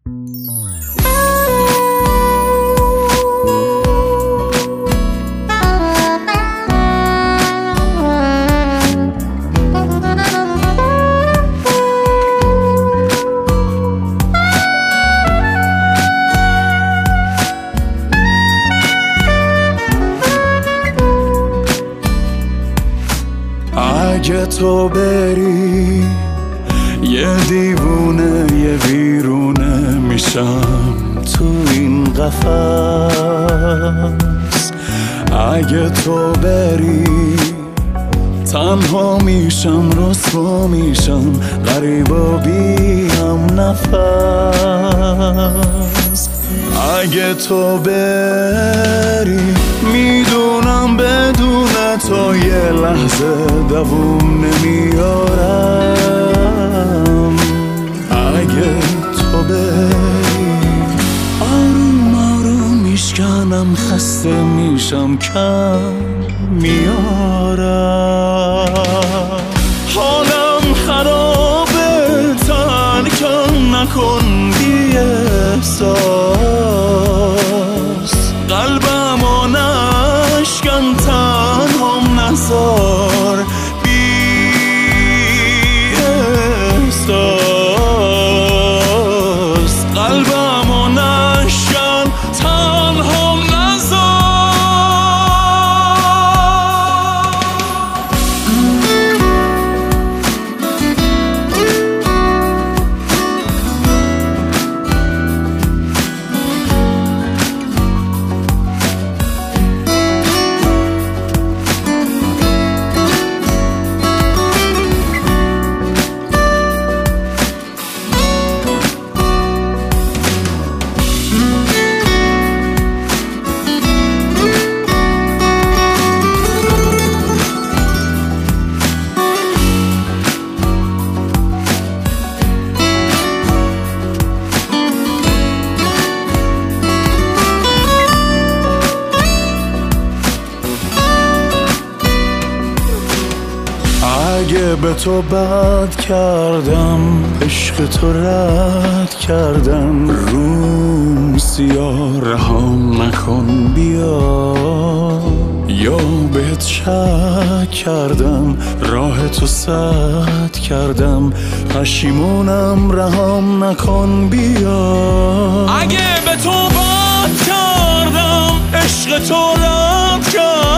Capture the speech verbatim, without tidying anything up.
اگه تو بری یه دیوونه یه ویرونه میشم تو این قفس. اگه تو بری تنها میشم رسوا میشم غریب و بیم نفس. اگه تو بری میدونم بدون تو یه لحظه دووم نمیارم. اگه تو بری آروم آروم میشکنم خسته میشم کم میارم. حالم خرابه ترکم نکن بی احساس. قلبمو نشکن تنهام نذار بی احساس. قلبمو نشکن تنهام نذار. اگه به تو بد کردم عشق تو رد کردم روم سیاه رهام نکن بیا. یا بهت شک کردم راه تو سد کردم پشیمونم رهام نکن بیا. اگه به تو بد کردم عشق تو رد کردم